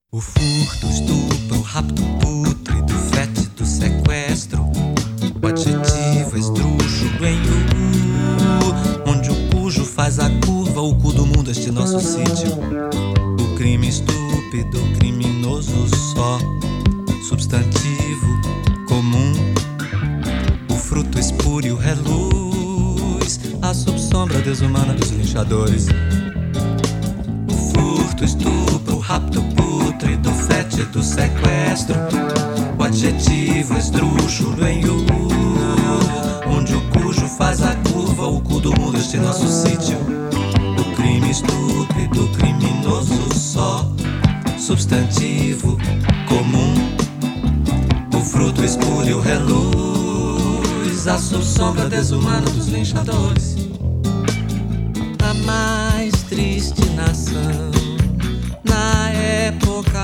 O furto, o estupro, o rapto pútrido, fétido, sequestro. O adjetivo esdrúxulo em U, onde o cujo faz a curva, o cu do mundo, este nosso sítio. O crime estúpido, criminoso só, substantivo comum. O fruto espúrio reluz, a subsombra desumana dos linchadores. O furto, estupro, o rapto pútrido, fétido, sequestro. O adjetivo esdrúxulo em U, onde o cujo faz a curva, o cu do mundo, este nosso sítio. O crime estúpido, criminoso só, substantivo comum. O fruto espúrio reluz, a subsombra desumana dos linchadores. A mais triste nação na época